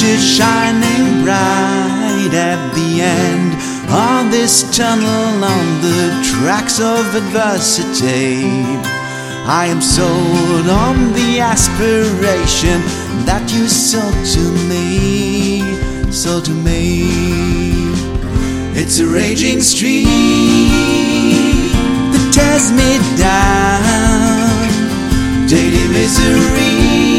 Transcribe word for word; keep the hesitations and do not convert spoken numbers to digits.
is shining bright at the end of this tunnel on the tracks of adversity. I am sold on the aspiration that you sold to me, sold to me. It's a raging stream that tears me down, daily misery